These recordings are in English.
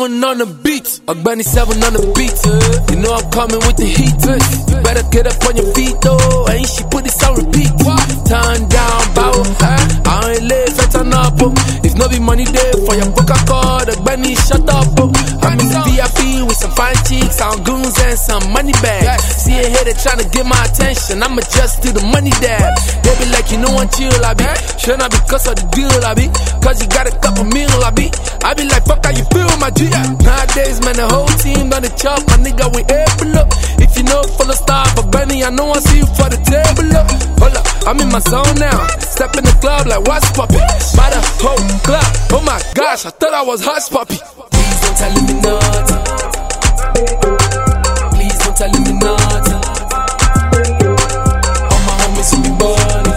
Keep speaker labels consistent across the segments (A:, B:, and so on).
A: 7 on the beat. Ogbeni 7 on the beat. You know I'm coming with the heat. You better get up on your feet though. Ain't she put this on repeat? Turn down, bow. I ain't live, I turn up. If no be money there for your Coca-Cola, Ogbeni shut up. I'm in the VIP with some fine chicks, some goons and some money bags. See a hater trying to get my attention, I'ma just do the money dab. They be like, you know I'm chill, I be. Sure not because of the deal, I be. Cause you got a couple meal, I be like, fuck how you feel, my G. Nowadays, man, the whole team done the chop, my nigga, we able up. If you know full of star, but Benny, I know I see you for the table up. Hold up, I'm in my zone now. Step in the club like what's poppin'? By the whole club, oh my gosh, I thought I was hush puppy. Please don't tell me nothing. Please don't tell me nothing. All my homies will be burning.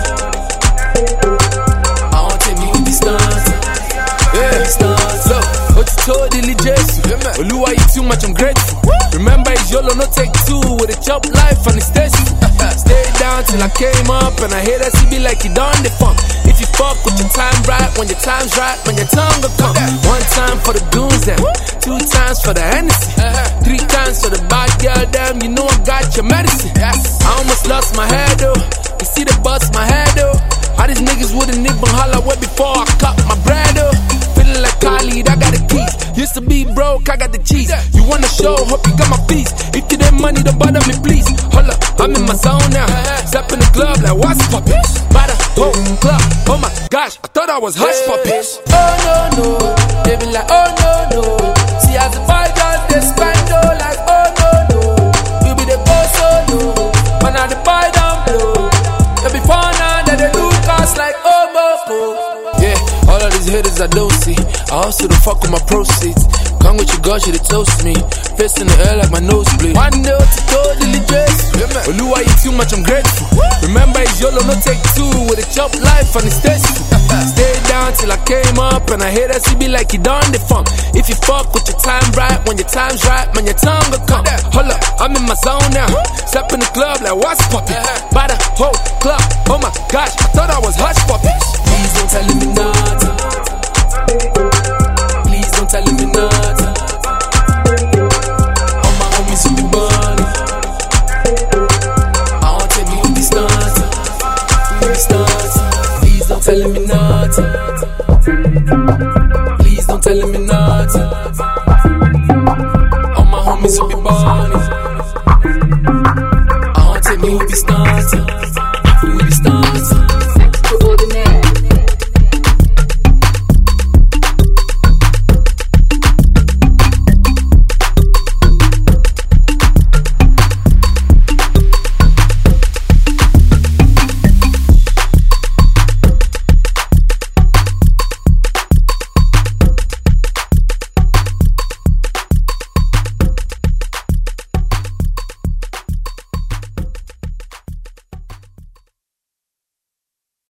A: I won't take me with these stunts. Yeah, stunts. Look, what you told Dilly Jesu. Oluwa, you too much, I'm grateful. Remember, it's YOLO, no take two. With a chop life on the station. Stay down till I came up, and I hear that she be like, you done the funk. If you fuck with your time right, when your time's right, when your tongue will come. 1 time for the goons, them. 2 times for the Hennessy. 3 times for the bad girl, them. You know I got your medicine. I almost lost my head, though. You see the bust my head, though. How these niggas wouldn't even holler way before I cut my bread, though. Feeling like Khalid, I got the keys. Used to be broke, I got the cheese. You wanna show, hope you got my fees. If you didn't money, don't bother me, please. Hold up, I'm in my zone now. Step in the club like what's poppin'? By the whole club, oh my gosh, I thought I was hush puppy.
B: Oh no no, they be like oh no no. See as the boy just they spend oh like oh no no. You be the boss oh no, but now the boy down blow. They be fun and they look us like oh moko.
A: Yeah, all of these haters I don't see. I also the fuck with my proceeds. Come with your girl, she dey toast me. Fist in the air like my nosebleed. 1-0 to totally dress. Oluwa, you too much, I'm grateful. Remember, it's YOLO, no take two. With a chop life on the station. Stay down till I came up, and I hear that she be like, you done the funk. If you fuck with your time right, when your time's right, when your tongue will come. Hold up, I'm in my zone now. Step in the club like what's poppin'? By the whole club, oh my gosh, I thought I was hush puppy.
B: Please don't tell me nothing. Please don't tell me nothing. All my homies will be burning. I won't take me with these stunts. Please don't tell me nothing. Please don't tell me nothing. All my homies will be burning. I won't take me with these stunts.